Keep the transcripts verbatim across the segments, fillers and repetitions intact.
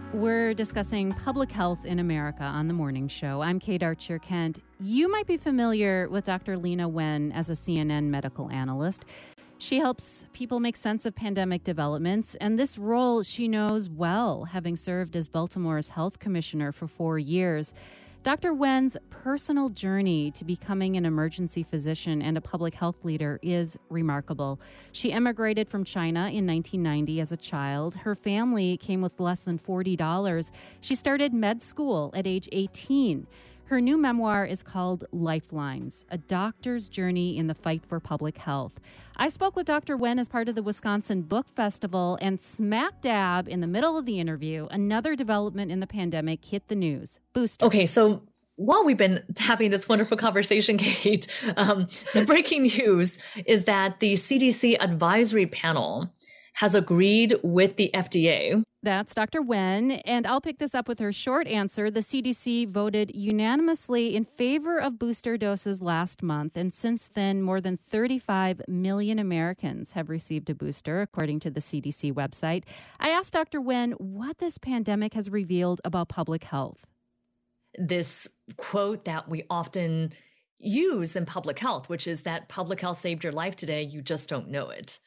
We're discussing public health in America on The Morning Show. I'm Kate Archer-Kent. You might be familiar with Doctor Leana Wen as a C N N medical analyst. She helps people make sense of pandemic developments, and this role she knows well, having served as Baltimore's health commissioner for four years. Doctor Wen's personal journey to becoming an emergency physician and a public health leader is remarkable. She emigrated from China in nineteen ninety as a child. Her family came with less than forty dollars. She started med school at age eighteen. Her new memoir is called Lifelines, A Doctor's Journey in the Fight for Public Health. I spoke with Doctor Wen as part of the Wisconsin Book Festival, and smack dab in the middle of the interview, another development in the pandemic hit the news. Boosters. Okay, so while we've been having this wonderful conversation, Kate, um, the breaking news is that the C D C advisory panel has agreed with the F D A. That's Doctor Wen, and I'll pick this up with her short answer. The C D C voted unanimously in favor of booster doses last month, and since then, more than thirty-five million Americans have received a booster, according to the C D C website. I asked Doctor Wen what this pandemic has revealed about public health. This quote that we often use in public health, which is that public health saved your life today, you just don't know it.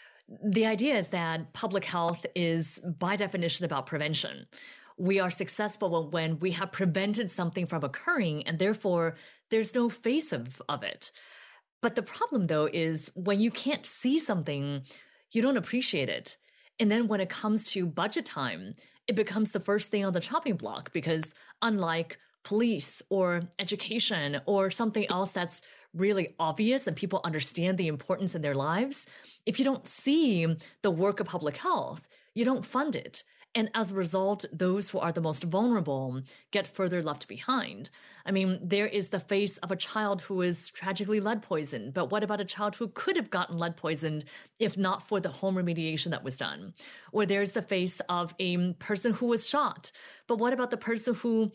The idea is that public health is, by definition, about prevention. We are successful when we have prevented something from occurring, and therefore there's no face of, of it. But the problem, though, is when you can't see something, you don't appreciate it. And then when it comes to budget time, it becomes the first thing on the chopping block, because unlike police or education or something else that's really obvious and people understand the importance in their lives, if you don't see the work of public health, you don't fund it. And as a result, those who are the most vulnerable get further left behind. I mean, there is the face of a child who is tragically lead poisoned, but what about a child who could have gotten lead poisoned if not for the home remediation that was done? Or there's the face of a person who was shot, but what about the person who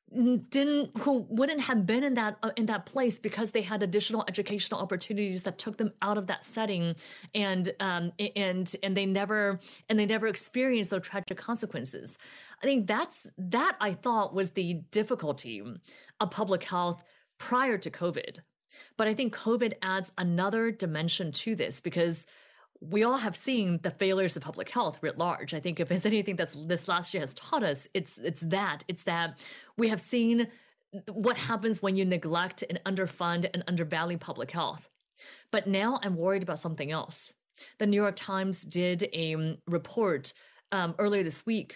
didn't who wouldn't have been in that uh, in that place because they had additional educational opportunities that took them out of that setting, and um and and they never and they never experienced those tragic consequences. I think that's that I thought was the difficulty of public health prior to COVID. But I think COVID adds another dimension to this, because we all have seen the failures of public health writ large. I think if there's anything that's this last year has taught us, it's it's that. It's that we have seen what happens when you neglect and underfund and undervalue public health. But now I'm worried about something else. The New York Times did a report um, earlier this week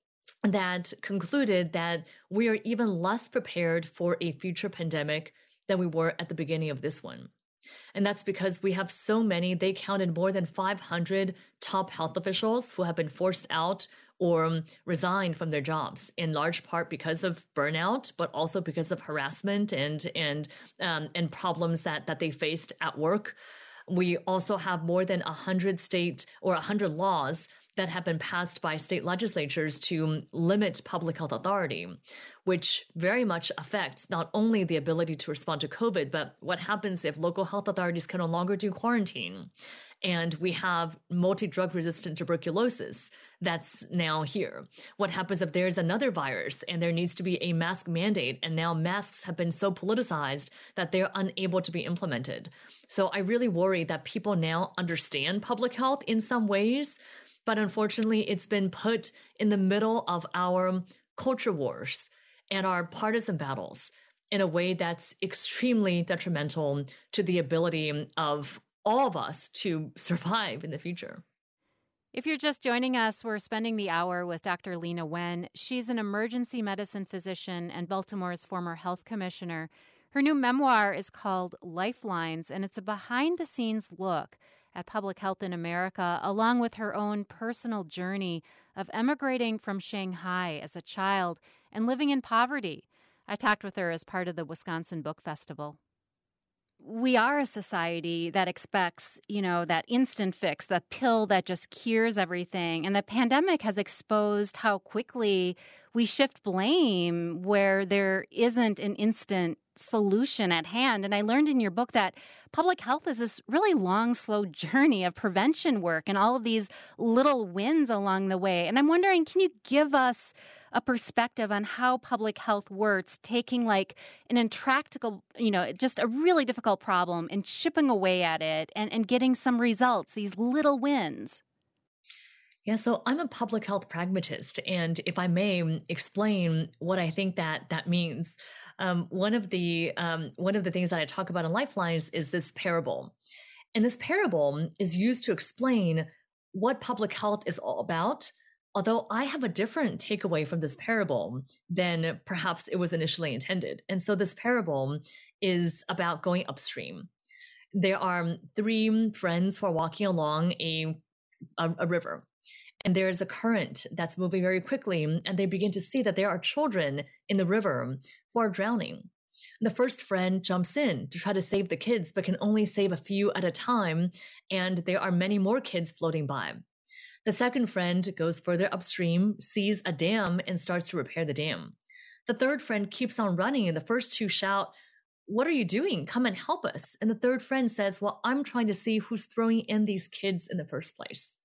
that concluded that we are even less prepared for a future pandemic than we were at the beginning of this one. And that's because we have so many, they counted more than five hundred top health officials who have been forced out or resigned from their jobs, in large part because of burnout, but also because of harassment and and um, and problems that, that they faced at work. We also have more than one hundred state or one hundred laws that have been passed by state legislatures to limit public health authority, which very much affects not only the ability to respond to COVID, but what happens if local health authorities can no longer do quarantine. And we have multi-drug resistant tuberculosis that's now here. What happens if there's another virus and there needs to be a mask mandate, and now masks have been so politicized that they're unable to be implemented? So I really worry that people now understand public health in some ways, but unfortunately, it's been put in the middle of our culture wars and our partisan battles in a way that's extremely detrimental to the ability of all of us to survive in the future. If you're just joining us, we're spending the hour with Doctor Leana Wen. She's an emergency medicine physician and Baltimore's former health commissioner. Her new memoir is called Lifelines, and it's a behind-the-scenes look at public health in America, along with her own personal journey of emigrating from Shanghai as a child and living in poverty. I talked with her as part of the Wisconsin Book Festival. We are a society that expects, you know, that instant fix, the pill that just cures everything. And the pandemic has exposed how quickly we shift blame where there isn't an instant solution at hand. And I learned in your book that public health is this really long, slow journey of prevention work and all of these little wins along the way. And I'm wondering, can you give us a perspective on how public health works, taking like an intractable, you know, just a really difficult problem and chipping away at it and, and getting some results, these little wins? Yeah, so I'm a public health pragmatist, and if I may explain what I think that that means, um, one of the um, one of the things that I talk about in Lifelines is this parable, and this parable is used to explain what public health is all about. Although I have a different takeaway from this parable than perhaps it was initially intended, and so this parable is about going upstream. There are three friends who are walking along a a, a river. And there's a current that's moving very quickly, and they begin to see that there are children in the river who are drowning. The first friend jumps in to try to save the kids, but can only save a few at a time, and there are many more kids floating by. The second friend goes further upstream, sees a dam, and starts to repair the dam. The third friend keeps on running, and the first two shout, "What are you doing? Come and help us." And the third friend says, "Well, I'm trying to see who's throwing in these kids in the first place."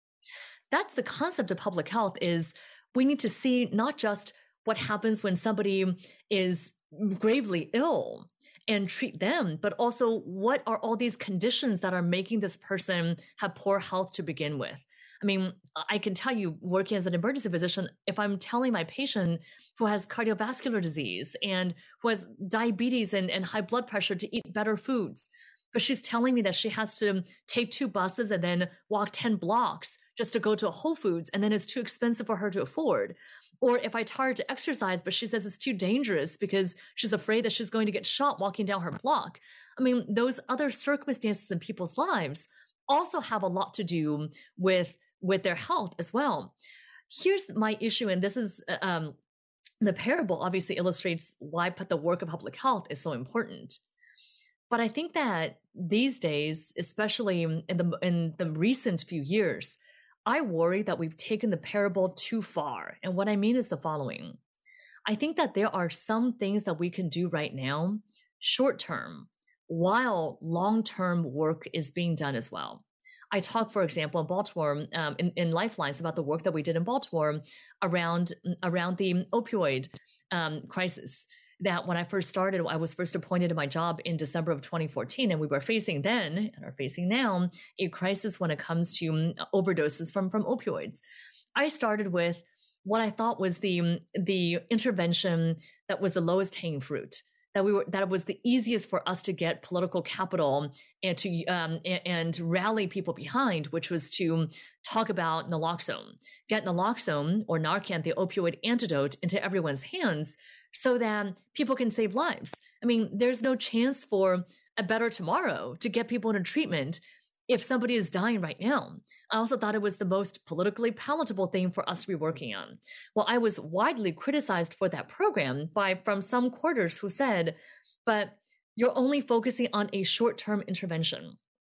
That's the concept of public health, is we need to see not just what happens when somebody is gravely ill and treat them, but also what are all these conditions that are making this person have poor health to begin with. I mean, I can tell you, working as an emergency physician, if I'm telling my patient who has cardiovascular disease and who has diabetes and, and high blood pressure to eat better foods, but she's telling me that she has to take two buses and then walk ten blocks just to go to a Whole Foods, and then it's too expensive for her to afford. Or if I tell her to exercise, but she says it's too dangerous because she's afraid that she's going to get shot walking down her block. I mean, those other circumstances in people's lives also have a lot to do with, with their health as well. Here's my issue, and this is um, the parable obviously illustrates why the work of public health is so important. But I think that these days, especially in the in the recent few years, I worry that we've taken the parable too far. And what I mean is the following. I think that there are some things that we can do right now, short term, while long-term work is being done as well. I talk, for example, in Baltimore, um, in, in Lifelines, about the work that we did in Baltimore around, around the opioid um, crisis. That when I first started, I was first appointed to my job in December of twenty fourteen, and we were facing then, and are facing now, a crisis when it comes to overdoses from, from opioids. I started with what I thought was the, the intervention that was the lowest hanging fruit, that we were that it was the easiest for us to get political capital and to um, and, and rally people behind, which was to talk about naloxone, get naloxone or Narcan, the opioid antidote, into everyone's hands, so that people can save lives. I mean, there's no chance for a better tomorrow to get people into treatment if somebody is dying right now. I also thought it was the most politically palatable thing for us to be working on. Well, I was widely criticized for that program by from some quarters who said, but you're only focusing on a short-term intervention.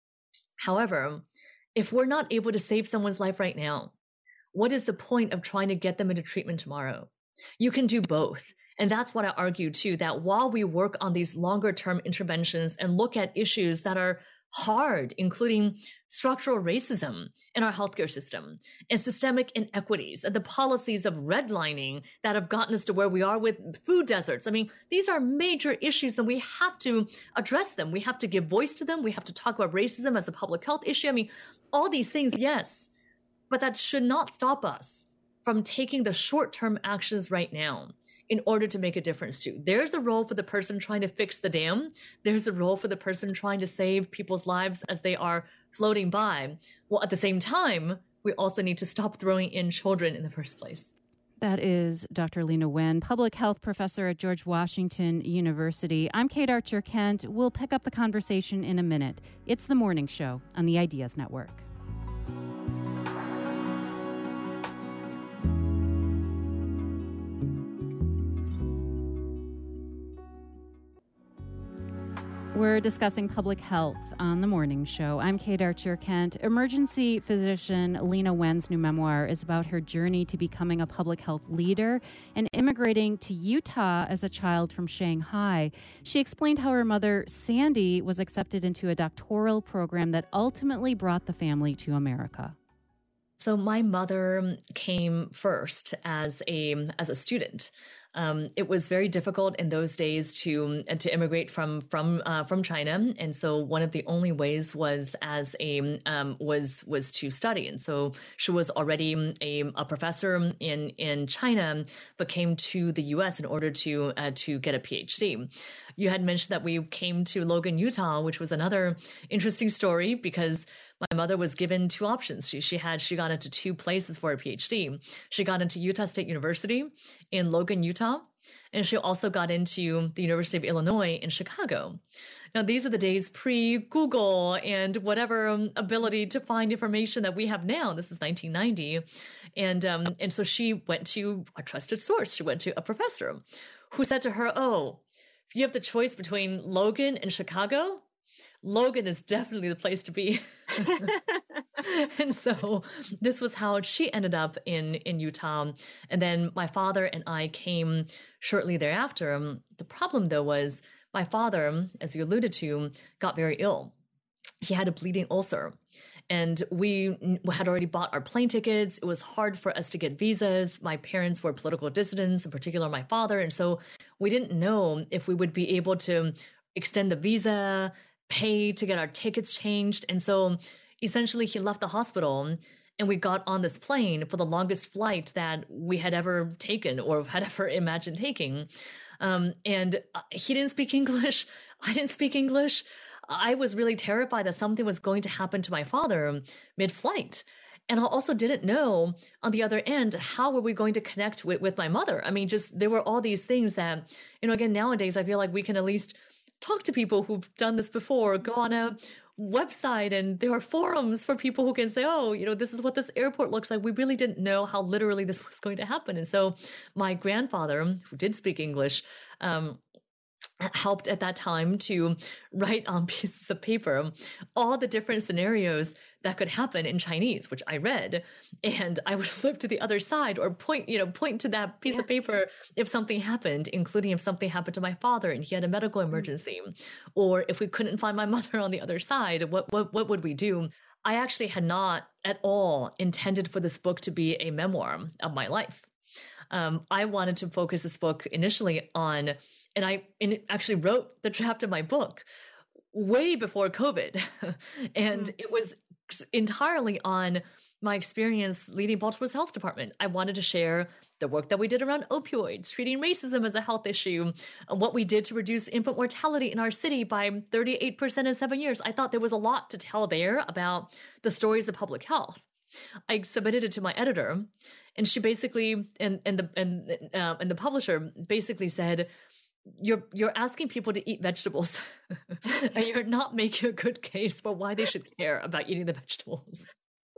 However, if we're not able to save someone's life right now, what is the point of trying to get them into treatment tomorrow? You can do both. And that's what I argue too, that while we work on these longer term interventions and look at issues that are hard, including structural racism in our healthcare system and systemic inequities and the policies of redlining that have gotten us to where we are with food deserts. I mean, these are major issues and we have to address them. We have to give voice to them. We have to talk about racism as a public health issue. I mean, all these things, yes, but that should not stop us from taking the short-term actions right now in order to make a difference too. There's a role for the person trying to fix the dam. There's a role for the person trying to save people's lives as they are floating by. Well, at the same time, we also need to stop throwing in children in the first place. That is Doctor Leana Wen, public health professor at George Washington University. I'm Kate Archer Kent. We'll pick up the conversation in a minute. It's The Morning Show on the Ideas Network. We're discussing public health on The Morning Show. I'm Kate Archer-Kent. Emergency physician Leana Wen's new memoir is about her journey to becoming a public health leader and immigrating to Utah as a child from Shanghai. She explained how her mother, Sandy, was accepted into a doctoral program that ultimately brought the family to America. So my mother came first as a as a student. Um, it was very difficult in those days to to immigrate from from uh, from China, and so one of the only ways was as a um, was was to study. And so she was already a, a professor in in China, but came to the U S in order to uh, to get a PhD. You had mentioned that we came to Logan, Utah, which was another interesting story because my mother was given two options. She she had she got into two places for a PhD. She got into Utah State University in Logan, Utah, and she also got into the University of Illinois in Chicago. Now, these are the days pre-Google and whatever um, ability to find information that we have now. This is nineteen ninety. And, um, and so she went to a trusted source. She went to a professor who said to her, oh, if you have the choice between Logan and Chicago, Logan is definitely the place to be. And so this was how she ended up in, in Utah. And then my father and I came shortly thereafter. The problem, though, was my father, as you alluded to, got very ill. He had a bleeding ulcer. And we had already bought our plane tickets. It was hard for us to get visas. My parents were political dissidents, in particular my father. And so we didn't know if we would be able to extend the visa, pay to get our tickets changed. And so essentially he left the hospital and we got on this plane for the longest flight that we had ever taken or had ever imagined taking. Um, and he didn't speak English. I didn't speak English. I was really terrified that something was going to happen to my father mid-flight. And I also didn't know on the other end, how were we going to connect with, with my mother? I mean, just there were all these things that, you know, again, nowadays, I feel like we can at least talk to people who've done this before, go on a website, and there are forums for people who can say, oh, you know, this is what this airport looks like. We really didn't know how literally this was going to happen. And so my grandfather, who did speak English, um, helped at that time to write on pieces of paper all the different scenarios that could happen in Chinese, which I read, and I would flip to the other side or point, you know, point to that piece yeah. of paper if something happened, including if something happened to my father and he had a medical emergency, mm-hmm. or if we couldn't find my mother on the other side, what what what would we do? I actually had not at all intended for this book to be a memoir of my life. Um, I wanted to focus this book initially on, and I and actually wrote the draft of my book way before COVID, and mm-hmm. it was entirely on my experience leading Baltimore's health department. I wanted to share the work that we did around opioids, treating racism as a health issue, and what we did to reduce infant mortality in our city by thirty-eight percent in seven years. I thought there was a lot to tell there about the stories of public health. I submitted it to my editor, and she basically, and and the and uh, and the publisher basically said, You're you're asking people to eat vegetables, and you're not making a good case for why they should care about eating the vegetables.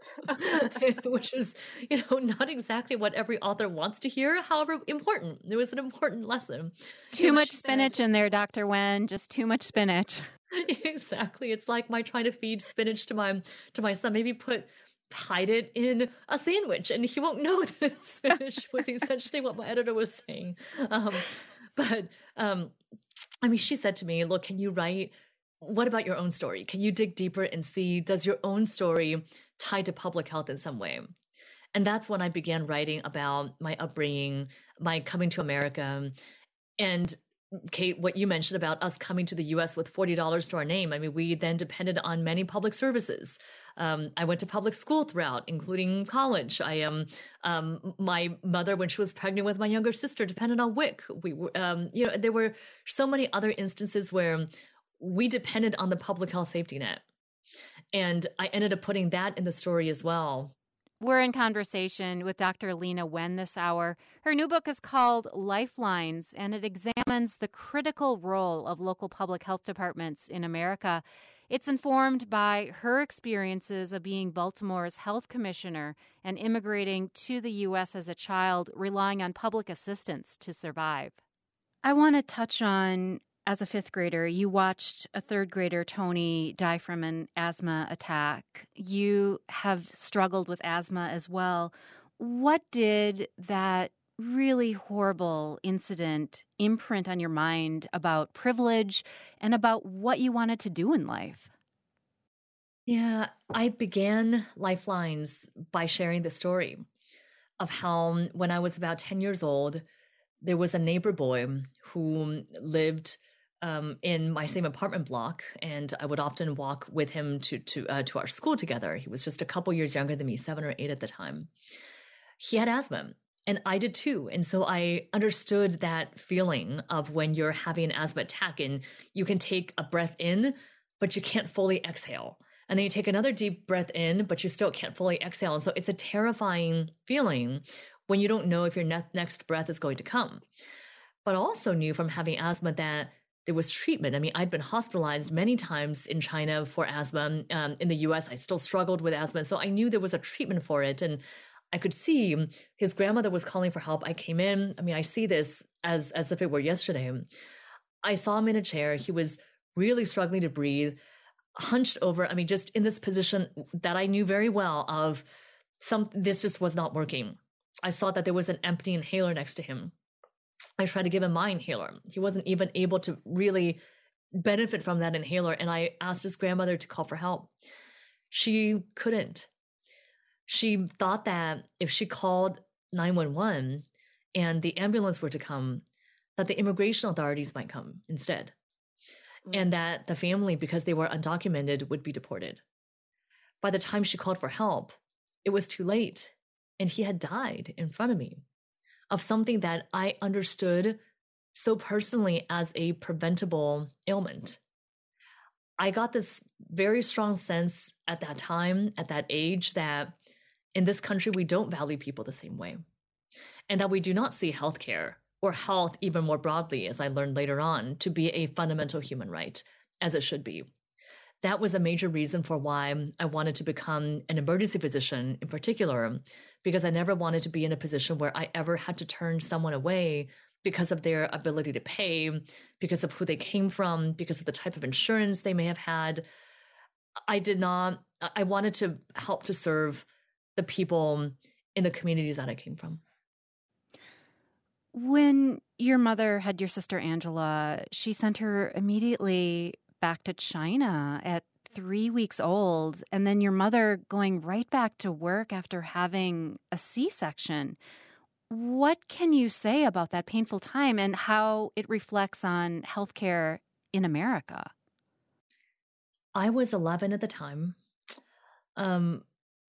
Which is, you know, not exactly what every author wants to hear. However, important. It was an important lesson. Too you know, much spinach said, in there, Doctor Wen. Just too much spinach. Exactly. It's like my trying to feed spinach to my to my son. Maybe put hide it in a sandwich, and he won't know that it's spinach. Was essentially what my editor was saying. Um, But, um, I mean, she said to me, look, can you write, what about your own story? Can you dig deeper and see, does your own story tie to public health in some way? And that's when I began writing about my upbringing, my coming to America. And Kate, what you mentioned about us coming to the U S with forty dollars to our name. I mean, we then depended on many public services. Um, I went to public school throughout, including college. I am, um, um, my mother, when she was pregnant with my younger sister, depended on W I C. We, um, you know, there were so many other instances where we depended on the public health safety net. And I ended up putting that in the story as well. We're in conversation with Doctor Leana Wen this hour. Her new book is called Lifelines, and it examines the critical role of local public health departments in America. It's informed by her experiences of being Baltimore's health commissioner and immigrating to the U S as a child, relying on public assistance to survive. I want to touch on as a fifth grader, you watched a third grader, Tony, die from an asthma attack. You have struggled with asthma as well. What did that really horrible incident imprint on your mind about privilege and about what you wanted to do in life? Yeah, I began Lifelines by sharing the story of how when I was about ten years old, there was a neighbor boy who lived um, in my same apartment block, and I would often walk with him to to uh, to our school together. He was just a couple years younger than me, seven or eight at the time. He had asthma, and I did too. And so I understood that feeling of when you're having an asthma attack and you can take a breath in, but you can't fully exhale. And then you take another deep breath in, but you still can't fully exhale. And so it's a terrifying feeling when you don't know if your ne- next breath is going to come. But I also knew from having asthma that there was treatment. I mean, I'd been hospitalized many times in China for asthma. Um, in the U S, I still struggled with asthma. So I knew there was a treatment for it. And I could see his grandmother was calling for help. I came in. I mean, I see this as, as if it were yesterday. I saw him in a chair. He was really struggling to breathe, hunched over. I mean, just in this position that I knew very well of some, this just was not working. I saw that there was an empty inhaler next to him. I tried to give him my inhaler. He wasn't even able to really benefit from that inhaler. And I asked his grandmother to call for help. She couldn't. She thought that if she called nine one one and the ambulance were to come, that the immigration authorities might come instead. Mm. And that the family, because they were undocumented, would be deported. By the time she called for help, it was too late. And he had died in front of me of something that I understood so personally as a preventable ailment. I got this very strong sense at that time, at that age, that in this country, we don't value people the same way. And that we do not see healthcare or health even more broadly, as I learned later on, to be a fundamental human right, as it should be. That was a major reason for why I wanted to become an emergency physician in particular, because I never wanted to be in a position where I ever had to turn someone away because of their ability to pay, because of who they came from, because of the type of insurance they may have had. I did not, I wanted to help to serve the people in the communities that I came from. When your mother had your sister Angela, she sent her immediately back to China at three weeks old, and then your mother going right back to work after having a C-section. What can you say about that painful time and how it reflects on healthcare in America? I was eleven at the time. Um,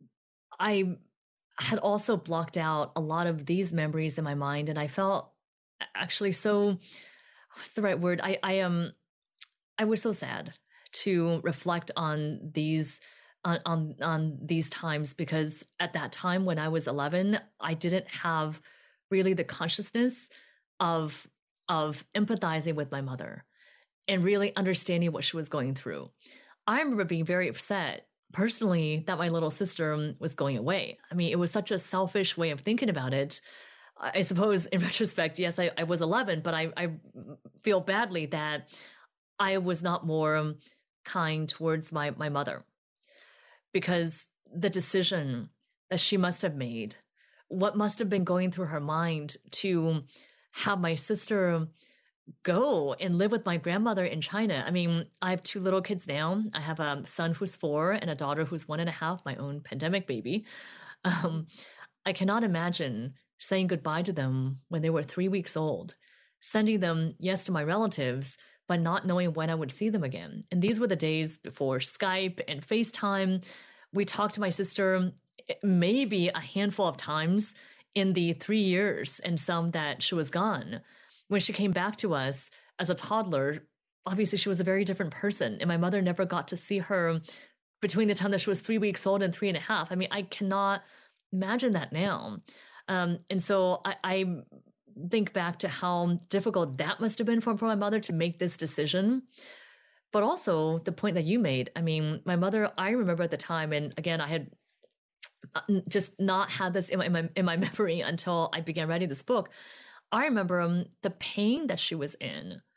I had also blocked out a lot of these memories in my mind, and I felt actually so, what's the right word? I, I am, um, I was so sad to reflect on these, on, on, on these times, because at that time when I was eleven, I didn't have really the consciousness of, of empathizing with my mother and really understanding what she was going through. I remember being very upset personally that my little sister was going away. I mean, it was such a selfish way of thinking about it. I suppose in retrospect, yes, I, I was eleven, but I, I feel badly that I was not more kind towards my, my mother, because the decision that she must have made, what must have been going through her mind to have my sister go and live with my grandmother in China. I mean, I have two little kids now. I have a son who's four and a daughter who's one and a half, my own pandemic baby. Um, I cannot imagine saying goodbye to them when they were three weeks old, sending them, yes, to my relatives, but not knowing when I would see them again. And these were the days before Skype and FaceTime. We talked to my sister maybe a handful of times in the three years and some that she was gone. When she came back to us as a toddler, obviously she was a very different person. And my mother never got to see her between the time that she was three weeks old and three and a half. I mean, I cannot imagine that now. Um, and so I, I think back to how difficult that must have been for, for my mother to make this decision. But also the point that you made, I mean, my mother, I remember at the time, and again, I had just not had this in my, in my, in my memory until I began writing this book. I remember um, the pain that she was in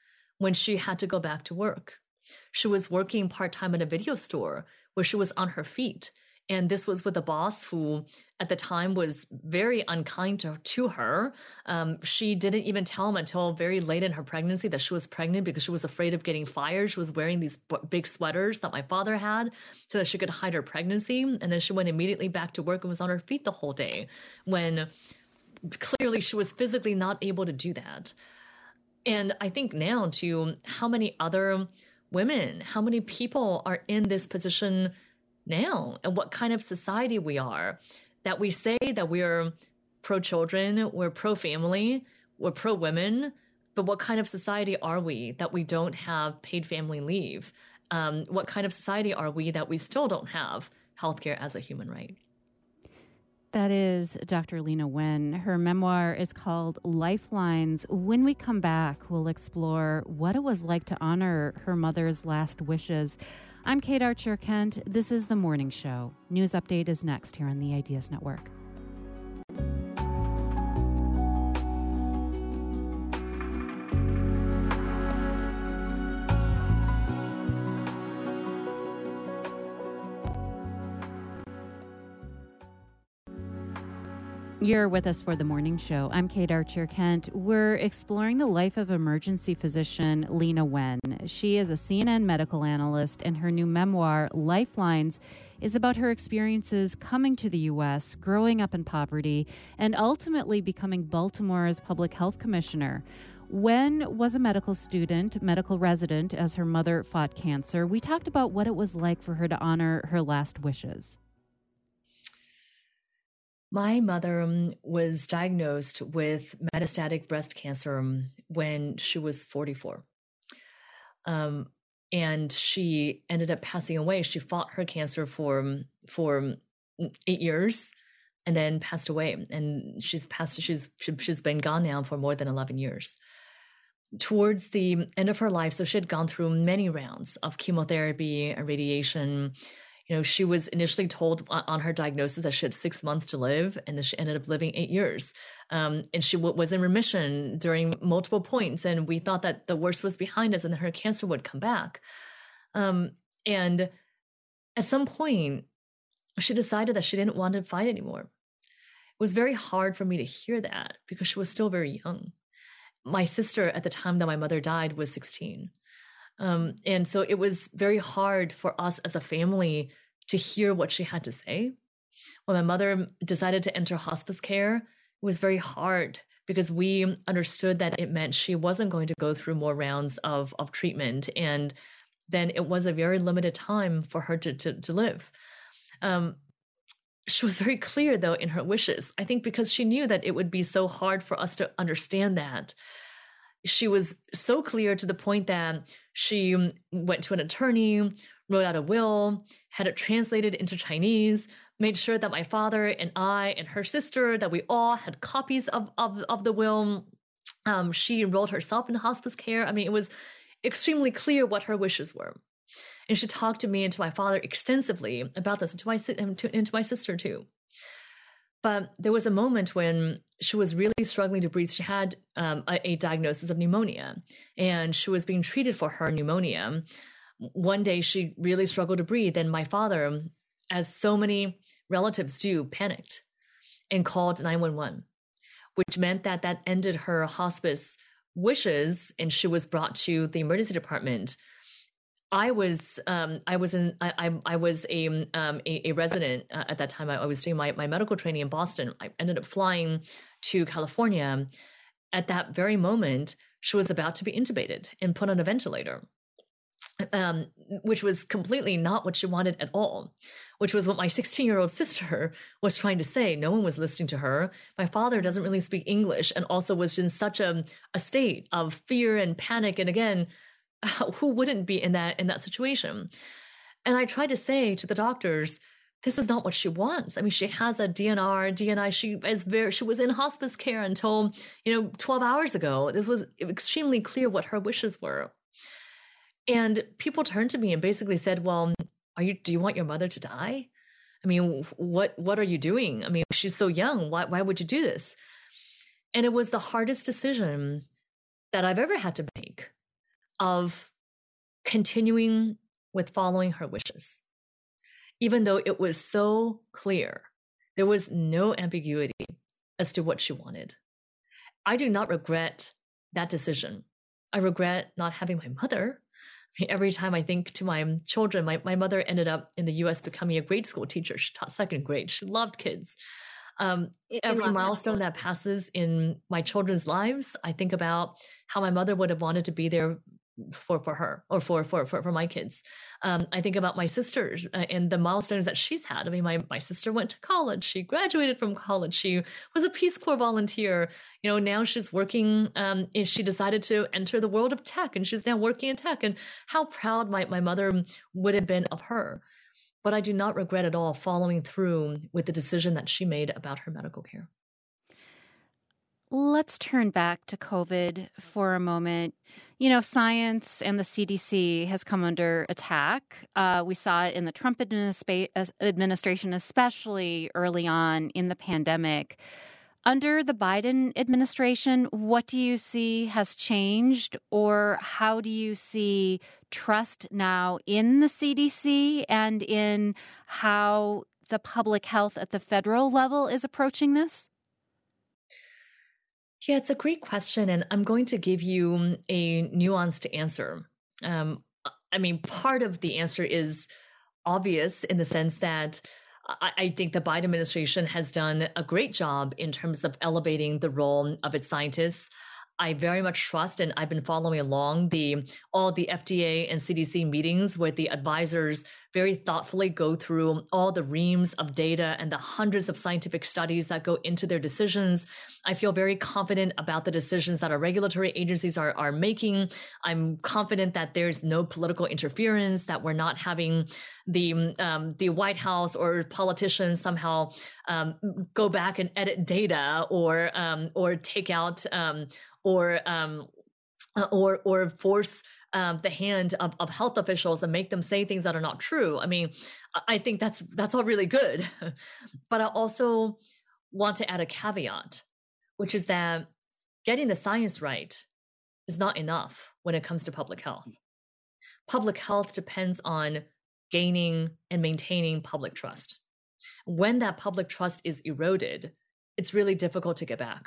when she had to go back to work. She was working part-time at a video store where she was on her feet. And this was with a boss who at the time was very unkind to, to her. Um, she didn't even tell him until very late in her pregnancy that she was pregnant because she was afraid of getting fired. She was wearing these b- big sweaters that my father had so that she could hide her pregnancy. And then she went immediately back to work and was on her feet the whole day when clearly she was physically not able to do that. And I think now to how many other women, how many people are in this position now, and what kind of society we are, that we say that we're pro-children, we're pro-family, we're pro-women, but what kind of society are we that we don't have paid family leave? Um, what kind of society are we that we still don't have healthcare as a human right? That is Doctor Leana Wen. Her memoir is called Lifelines. When we come back, we'll explore what it was like to honor her mother's last wishes. I'm Kate Archer-Kent. This is The Morning Show. News Update is next here on the Ideas Network. You're with us for The Morning Show. I'm Kate Archer-Kent. We're exploring the life of emergency physician Leana Wen. She is a C N N medical analyst, and her new memoir, Lifelines, is about her experiences coming to the U S, growing up in poverty, and ultimately becoming Baltimore's public health commissioner. Wen was a medical student, medical resident, as her mother fought cancer. We talked about what it was like for her to honor her last wishes. My mother um, was diagnosed with metastatic breast cancer um, when she was forty-four. Um, and she ended up passing away. She fought her cancer for, for eight years and then passed away. And she's passed, she's, she's been gone now for more than eleven years. Towards the end of her life, so she had gone through many rounds of chemotherapy and radiation. You know, she was initially told on her diagnosis that she had six months to live, and then she ended up living eight years. Um, and she w- was in remission during multiple points, and we thought that the worst was behind us and that her cancer would come back. Um, and at some point, she decided that she didn't want to fight anymore. It was very hard for me to hear that because she was still very young. My sister at the time that my mother died was sixteen. Um, and so it was very hard for us as a family to hear what she had to say. When my mother decided to enter hospice care, it was very hard because we understood that it meant she wasn't going to go through more rounds of, of treatment. And then it was a very limited time for her to, to, to live. Um, she was very clear, though, in her wishes. I think because she knew that it would be so hard for us to understand that. She was so clear to the point that she went to an attorney, wrote out a will, had it translated into Chinese, made sure that my father and I and her sister, that we all had copies of, of, of the will. Um, she enrolled herself in hospice care. I mean, it was extremely clear what her wishes were. And she talked to me and to my father extensively about this, and to my, and to, and to my sister too. But there was a moment when she was really struggling to breathe. She had um, a, a diagnosis of pneumonia, and she was being treated for her pneumonia. One day she really struggled to breathe, and my father, as so many relatives do, panicked and called nine one one, which meant that that ended her hospice wishes, and she was brought to the emergency department. I was um, I was in I I, I was a um, a, a resident uh, at that time. I, I was doing my, my medical training in Boston. I ended up flying to California. At that very moment, she was about to be intubated and put on a ventilator, um, which was completely not what she wanted at all, which was what my sixteen-year-old sister was trying to say. No one was listening to her. My father doesn't really speak English and also was in such a, a state of fear and panic. And again, who wouldn't be in that in that situation? And I tried to say to the doctors, this is not what she wants. I mean, she has a D N R, D N I. She is very, she was in hospice care until, you know, twelve hours ago. This was extremely clear what her wishes were. And people turned to me and basically said, well, are you, do you want your mother to die? I mean, what, what are you doing? I mean, she's so young. Why, why would you do this? And it was the hardest decision that I've ever had to make. of continuing with following her wishes, even though it was so clear. There was no ambiguity as to what she wanted. I do not regret that decision. I regret not having my mother. I mean, every time I think to my children, my, my mother ended up in the U S becoming a grade school teacher. She taught second grade. She loved kids. Um, every milestone that passes in my children's lives, I think about how my mother would have wanted to be there for for her or for for for, for my kids. Um, I think about my sisters uh, and the milestones that she's had. I mean, my my sister went to college. She graduated from college. She was a Peace Corps volunteer. You know, now she's working. Um, she decided to enter the world of tech, and she's now working in tech. And how proud my my mother would have been of her. But I do not regret at all following through with the decision that she made about her medical care. Let's turn back to COVID for a moment. You know, science and the C D C has come under attack. Uh, we saw it in the Trump administration, especially early on in the pandemic. Under the Biden administration, what do you see has changed, or how do you see trust now in the C D C and in how the public health at the federal level is approaching this? Yeah, it's a great question, and I'm going to give you a nuanced answer. Um, I mean, part of the answer is obvious in the sense that I, I think the Biden administration has done a great job in terms of elevating the role of its scientists. I very much trust, and I've been following along the all the F D A and C D C meetings where the advisors very thoughtfully go through all the reams of data and the hundreds of scientific studies that go into their decisions. I feel very confident about the decisions that our regulatory agencies are, are making. I'm confident that there's no political interference, that we're not having the um, the White House or politicians somehow um, go back and edit data or um, or take out um, or um, or or force um, the hand of, of health officials and make them say things that are not true. I mean, I think that's that's all really good, but I also want to add a caveat, which is that getting the science right is not enough when it comes to public health. Public health depends on gaining and maintaining public trust. When that public trust is eroded, it's really difficult to get back.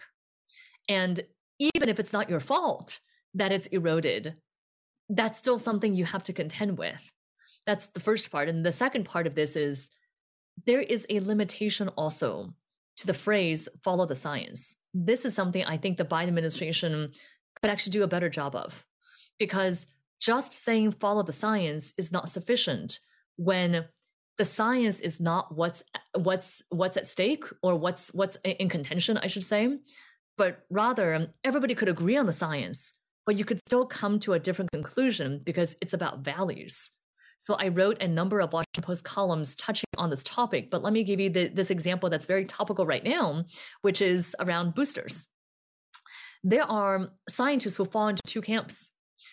And even if it's not your fault that it's eroded, that's still something you have to contend with. That's the first part. And the second part of this is there is a limitation also to the phrase follow the science. This is something I think the Biden administration could actually do a better job of, because just saying follow the science is not sufficient when the science is not what's what's what's at stake or what's what's in contention, I should say. But rather, everybody could agree on the science, but you could still come to a different conclusion because it's about values. So I wrote a number of Washington Post columns touching on this topic, but let me give you the, this example that's very topical right now, which is around boosters. There are scientists who fall into two camps.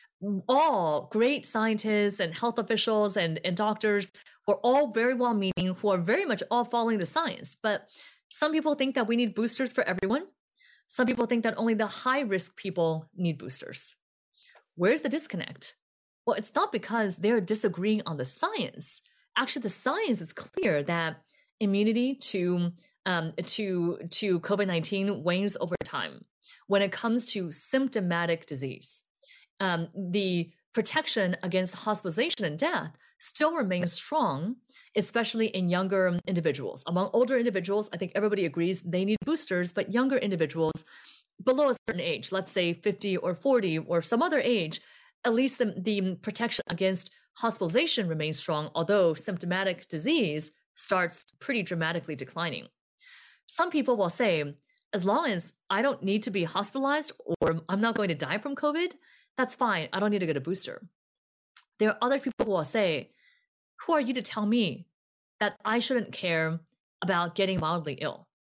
All great scientists and health officials and, and doctors who are all very well-meaning, who are very much all following the science. But some people think that we need boosters for everyone. Some people think that only the high-risk people need boosters. Where's the disconnect? Well, it's not because they're disagreeing on the science. Actually, the science is clear that immunity to um, to to COVID nineteen wanes over time when it comes to symptomatic disease. Um, the protection against hospitalization and death still remains strong, especially in younger individuals. Among older individuals, I think everybody agrees they need boosters, but younger individuals below a certain age, let's say fifty or forty or some other age, at least the, the protection against hospitalization remains strong, although symptomatic disease starts pretty dramatically declining. Some people will say, as long as I don't need to be hospitalized or I'm not going to die from COVID, that's fine. I don't need to get a booster. There are other people who will say, who are you to tell me that I shouldn't care about getting mildly ill?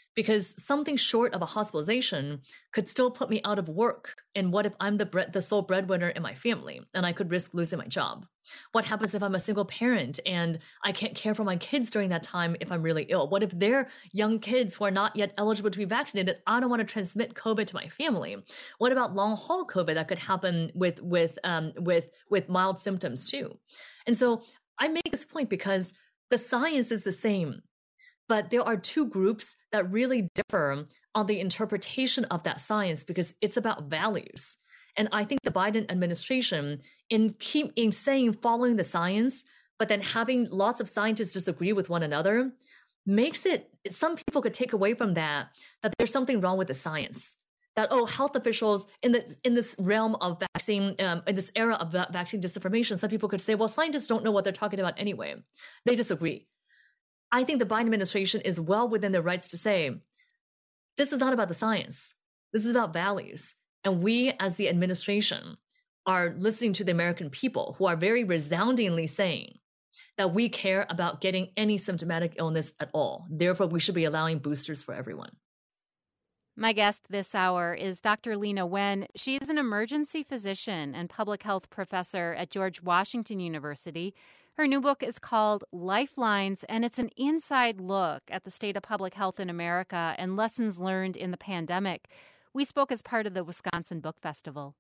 because something short of a hospitalization could still put me out of work. And what if I'm the bre- the sole breadwinner in my family and I could risk losing my job? What happens if I'm a single parent and I can't care for my kids during that time if I'm really ill? What if they're young kids who are not yet eligible to be vaccinated? I don't want to transmit COVID to my family. What about long haul COVID that could happen with with um, with with mild symptoms too? And so I make this point because the science is the same, but there are two groups that really differ on the interpretation of that science because it's about values. And I think the Biden administration, in keep in saying following the science, but then having lots of scientists disagree with one another, makes it, some people could take away from that, that there's something wrong with the science. That, oh, health officials in this, in this realm of vaccine, um, in this era of vaccine disinformation, some people could say, well, scientists don't know what they're talking about anyway. They disagree. I think the Biden administration is well within their rights to say, this is not about the science. This is about values. And we, as the administration, are listening to the American people who are very resoundingly saying that we care about getting any symptomatic illness at all. Therefore, we should be allowing boosters for everyone. My guest this hour is Doctor Leana Wen. She is an emergency physician and public health professor at George Washington University. Her new book is called Lifelines, and it's an inside look at the state of public health in America and lessons learned in the pandemic. We spoke as part of the Wisconsin Book Festival.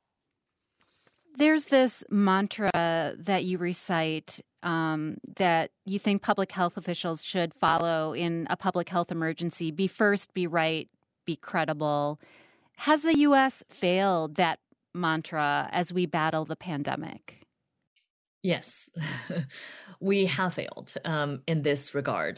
There's this mantra that you recite um, that you think public health officials should follow in a public health emergency. Be first, be right, be credible. Has the U S failed that mantra as we battle the pandemic? Yes, we have failed um, in this regard.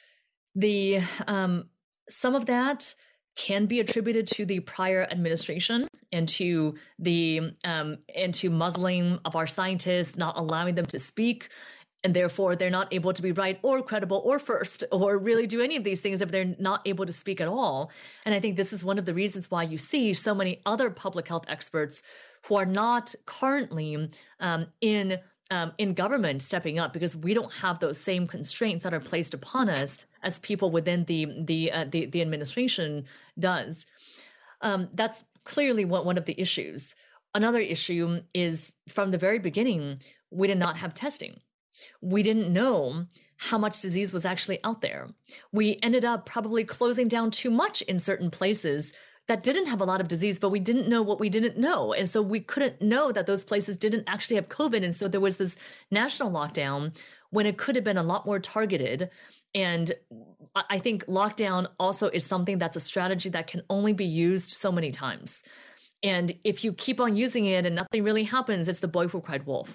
The um, some of that can be attributed to the prior administration and to the um, and to muzzling of our scientists, not allowing them to speak. And therefore, they're not able to be right or credible or first or really do any of these things if they're not able to speak at all. And I think this is one of the reasons why you see so many other public health experts who are not currently um, in um, in government stepping up, because we don't have those same constraints that are placed upon us as people within the the uh, the, the administration does. Um, that's clearly one, one of the issues. Another issue is from the very beginning, we did not have testing. We didn't know how much disease was actually out there. We ended up probably closing down too much in certain places that didn't have a lot of disease, but we didn't know what we didn't know. And so we couldn't know that those places didn't actually have COVID. And so there was this national lockdown when it could have been a lot more targeted. And I think lockdown also is something that's a strategy that can only be used so many times. And if you keep on using it and nothing really happens, it's the boy who cried wolf.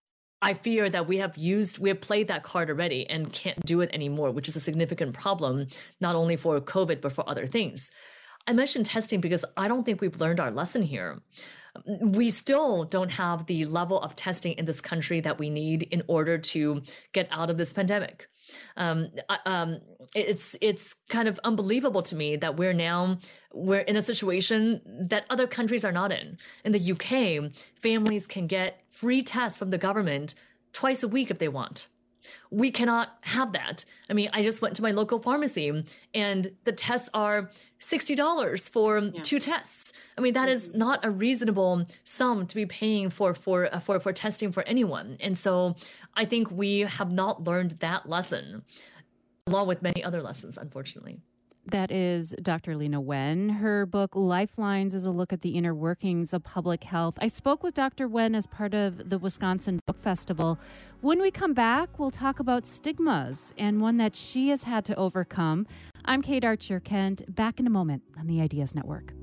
I fear that we have used, we have played that card already and can't do it anymore, which is a significant problem, not only for COVID, but for other things. I mentioned testing because I don't think we've learned our lesson here. We still don't have the level of testing in this country that we need in order to get out of this pandemic. Um, um, it's it's kind of unbelievable to me that we're now we're in a situation that other countries are not in. In the U K, families can get free tests from the government twice a week if they want. We cannot have that. I mean, I just went to my local pharmacy and the tests are sixty dollars for yeah. two tests. I mean, that is not a reasonable sum to be paying for, for, uh, for, for testing for anyone. And so I think we have not learned that lesson, along with many other lessons, unfortunately. That is Doctor Leana Wen. Her book, Lifelines, is a look at the inner workings of public health. I spoke with Doctor Wen as part of the Wisconsin Book Festival. When we come back, we'll talk about stigmas and one that she has had to overcome. I'm Kate Archer-Kent. Back in a moment on the Ideas Network.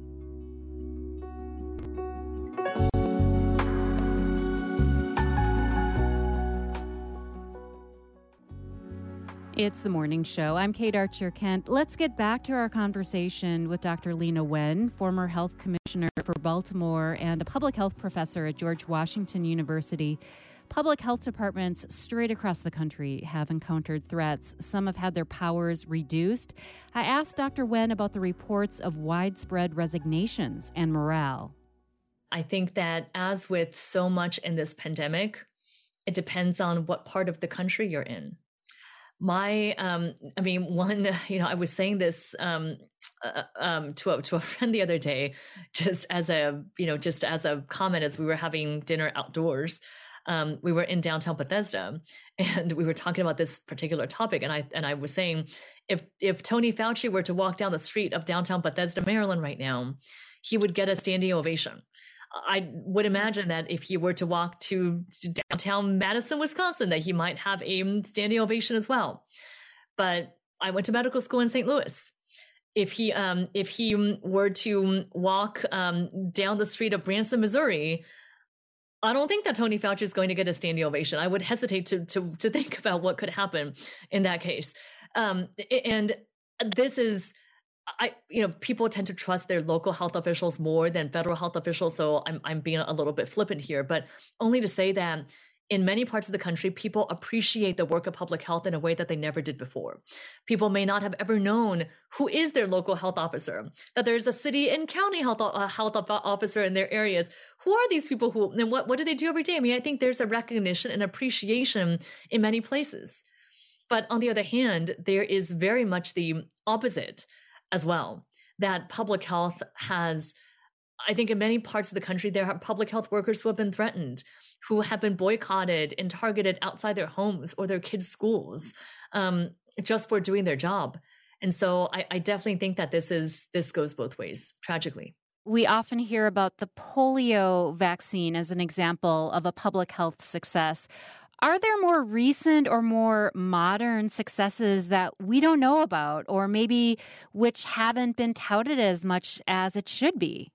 It's the morning show. I'm Kate Archer-Kent. Let's get back to our conversation with Doctor Leana Wen, former health commissioner for Baltimore and a public health professor at George Washington University. Public health departments straight across the country have encountered threats. Some have had their powers reduced. I asked Doctor Wen about the reports of widespread resignations and morale. I think that as with so much in this pandemic, it depends on what part of the country you're in. My, um, I mean, one, you know, I was saying this um, uh, um, to a, to a friend the other day, just as a, you know, just as a comment as we were having dinner outdoors. Um, we were in downtown Bethesda, and we were talking about this particular topic, and I and I was saying, if if Tony Fauci were to walk down the street of downtown Bethesda, Maryland, right now, he would get a standing ovation. I would imagine that if he were to walk to, to downtown Madison, Wisconsin, that he might have a standing ovation as well. But I went to medical school in Saint Louis. If he um, if he were to walk um, down the street of Branson, Missouri, I don't think that Tony Fauci is going to get a standing ovation. I would hesitate to to to think about what could happen in that case. Um, and this is. I, you know, people tend to trust their local health officials more than federal health officials. So I'm, I'm being a little bit flippant here, but only to say that in many parts of the country, people appreciate the work of public health in a way that they never did before. People may not have ever known who is their local health officer, that there's a city and county health, uh, health officer in their areas. Who are these people who, and what, what do they do every day? I mean, I think there's a recognition and appreciation in many places. But on the other hand, there is very much the opposite as well, that public health has, I think in many parts of the country, there are public health workers who have been threatened, who have been boycotted and targeted outside their homes or their kids' schools um, just for doing their job. And so I, I definitely think that this is this goes both ways, tragically. We often hear about the polio vaccine as an example of a public health success. Are there more recent or more modern successes that we don't know about, or maybe which haven't been touted as much as it should be?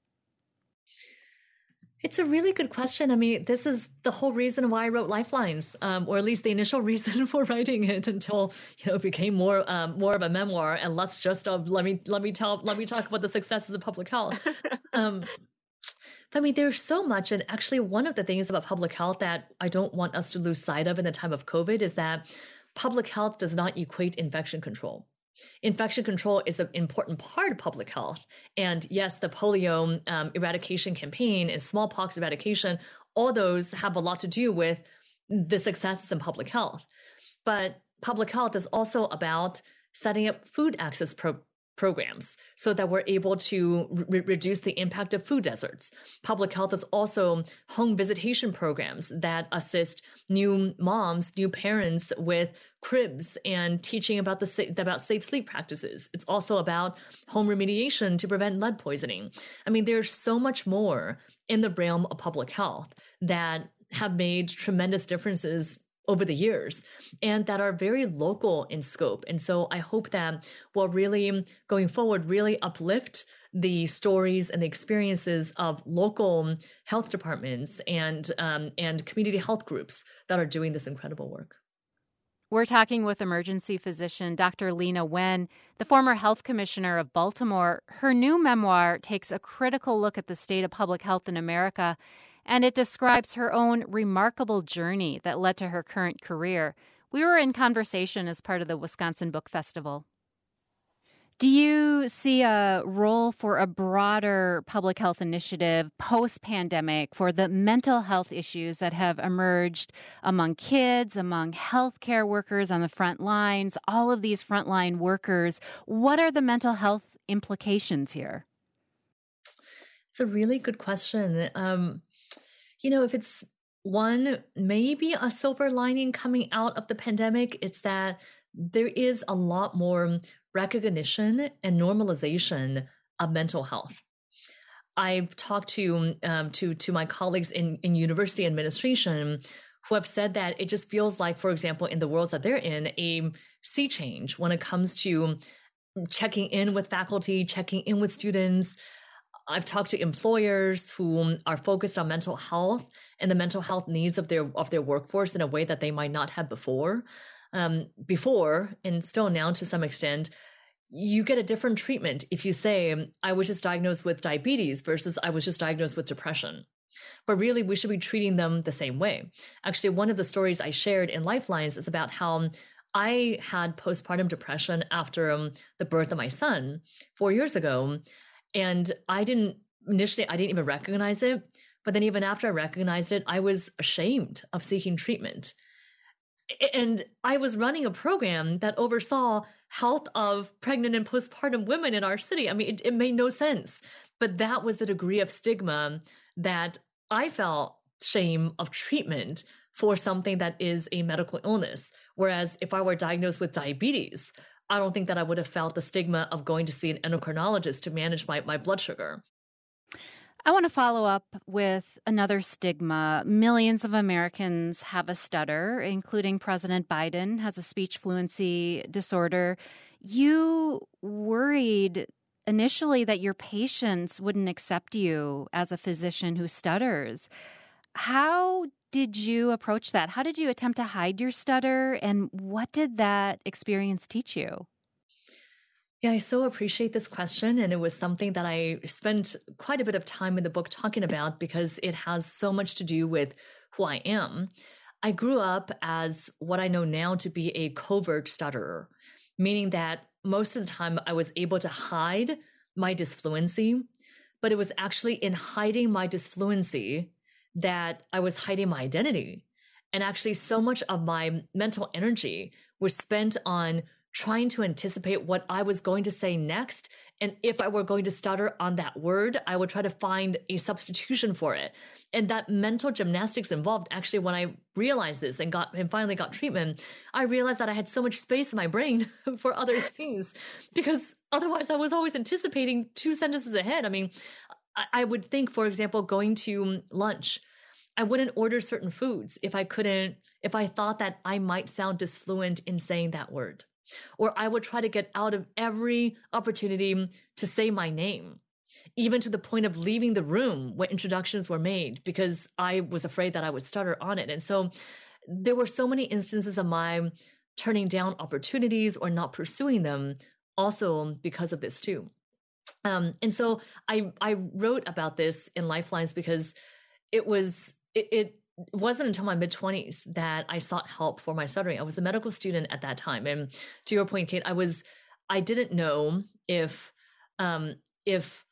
It's a really good question. I mean, this is the whole reason why I wrote Lifelines, um, or at least the initial reason for writing it, until you know it became more um, more of a memoir. And let's just uh, let me let me tell let me talk about the successes of public health. Um, I mean, there's so much. And actually, one of the things about public health that I don't want us to lose sight of in the time of COVID is that public health does not equate infection control. Infection control is an important part of public health. And yes, the polio um, eradication campaign and smallpox eradication, all those have a lot to do with the successes in public health. But public health is also about setting up food access programs. programs so that we're able to re- reduce the impact of food deserts. Public health is also home visitation programs that assist new moms, new parents with cribs and teaching about the sa- about safe sleep practices. It's also about home remediation to prevent lead poisoning. I mean, there's so much more in the realm of public health that have made tremendous differences over the years and that are very local in scope. And so I hope that we'll really, going forward, really uplift the stories and the experiences of local health departments and um, and community health groups that are doing this incredible work. We're talking with emergency physician Doctor Leana Wen, the former health commissioner of Baltimore. Her new memoir takes a critical look at the state of public health in America, and it describes her own remarkable journey that led to her current career. We were in conversation as part of the Wisconsin Book Festival. Do you see a role for a broader public health initiative post-pandemic for the mental health issues that have emerged among kids, among healthcare workers on the front lines, all of these frontline workers? What are the mental health implications here? It's a really good question. Um, you know, if it's one, maybe a silver lining coming out of the pandemic, it's that there is a lot more recognition and normalization of mental health. I've talked to um, to to my colleagues in, in university administration who have said that it just feels like, for example, in the worlds that they're in, a sea change when it comes to checking in with faculty, checking in with students. I've talked to employers who are focused on mental health and the mental health needs of their of their workforce in a way that they might not have before. Um, before, and still now to some extent, you get a different treatment if you say, I was just diagnosed with diabetes versus I was just diagnosed with depression. But really, we should be treating them the same way. Actually, one of the stories I shared in Lifelines is about how I had postpartum depression after um, the birth of my son four years ago. And I didn't, initially, I didn't even recognize it. But then even after I recognized it, I was ashamed of seeking treatment. And I was running a program that oversaw health of pregnant and postpartum women in our city. I mean, it, it made no sense. But that was the degree of stigma that I felt shame of treatment for something that is a medical illness. Whereas if I were diagnosed with diabetes, I don't think that I would have felt the stigma of going to see an endocrinologist to manage my, my blood sugar. I want to follow up with another stigma. Millions of Americans have a stutter, including President Biden has a speech fluency disorder. You worried initially that your patients wouldn't accept you as a physician who stutters. How did you approach that? How did you attempt to hide your stutter? And what did that experience teach you? Yeah, I so appreciate this question. And it was something that I spent quite a bit of time in the book talking about because it has so much to do with who I am. I grew up as what I know now to be a covert stutterer, meaning that most of the time I was able to hide my disfluency, but it was actually in hiding my disfluency that I was hiding my identity. And actually so much of my mental energy was spent on trying to anticipate what I was going to say next. And if I were going to stutter on that word, I would try to find a substitution for it. And that mental gymnastics involved, actually, when I realized this and got and finally got treatment, I realized that I had so much space in my brain for other things, because otherwise I was always anticipating two sentences ahead. I mean, I, I would think, for example, going to lunch, I wouldn't order certain foods if I couldn't, if I thought that I might sound disfluent in saying that word. Or I would try to get out of every opportunity to say my name, even to the point of leaving the room when introductions were made, because I was afraid that I would stutter on it. And so there were so many instances of my turning down opportunities or not pursuing them, also because of this too. Um, and so I, I wrote about this in Lifelines because it was, it, it It wasn't until my mid-twenties that I sought help for my stuttering. I was a medical student at that time. And to your point, Kate, I was, I didn't know if, um, if,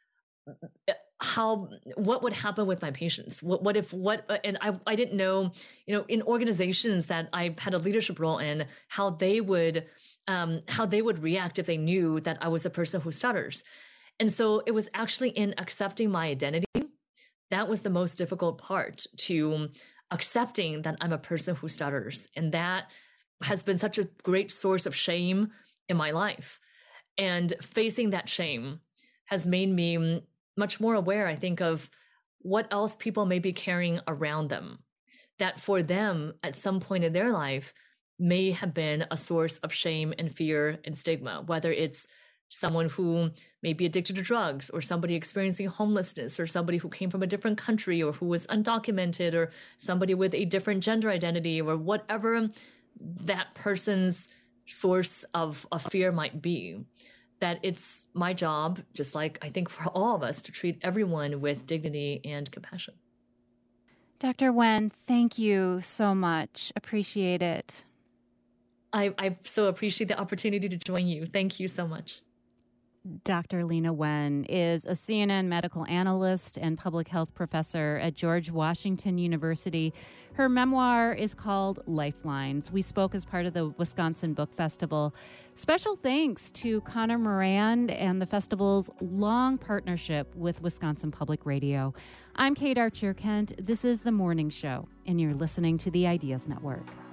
how, what would happen with my patients? What, what if, what, and I, I didn't know, you know, in organizations that I had a leadership role in, how they would, um, how they would react if they knew that I was a person who stutters. And so it was actually in accepting my identity. That was the most difficult part, to accepting that I'm a person who stutters. And that has been such a great source of shame in my life. And facing that shame has made me much more aware, I think, of what else people may be carrying around them, that for them at some point in their life may have been a source of shame and fear and stigma, whether it's someone who may be addicted to drugs, or somebody experiencing homelessness, or somebody who came from a different country, or who was undocumented, or somebody with a different gender identity, or whatever that person's source of, of fear might be. That it's my job, just like I think for all of us, to treat everyone with dignity and compassion. Doctor Wen, thank you so much. Appreciate it. I, I so appreciate the opportunity to join you. Thank you so much. Doctor Leana Wen is a C N N medical analyst and public health professor at George Washington University. Her memoir is called Lifelines. We spoke as part of the Wisconsin Book Festival. Special thanks to Connor Moran and the festival's long partnership with Wisconsin Public Radio. I'm Kate Archer Kent. This is The Morning Show, and you're listening to the Ideas Network.